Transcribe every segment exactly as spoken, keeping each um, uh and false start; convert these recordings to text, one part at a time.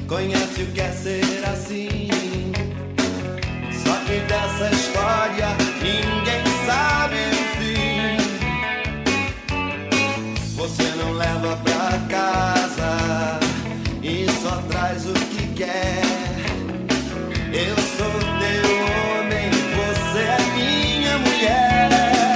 conhece o que é ser assim. Só que dessa história ninguém sabe o fim. Você não leva pra casa e só traz o que quer. Eu sou teu homem, você é minha mulher.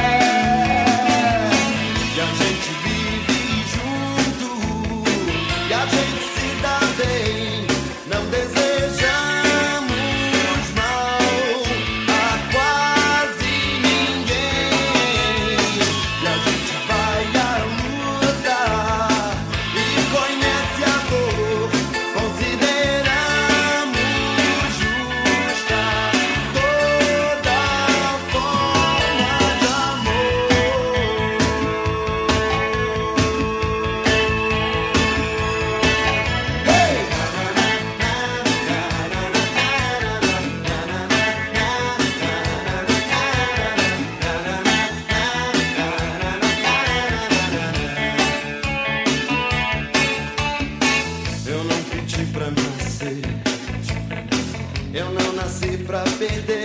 E a gente vive junto, e a gente se dá bem. Não desejamos mal a quase ninguém. E a gente vai à luta e conhece a dor. Consideramos justa toda forma de amor. Hey! Eu não pedi pra nascer, eu não nasci pra perder.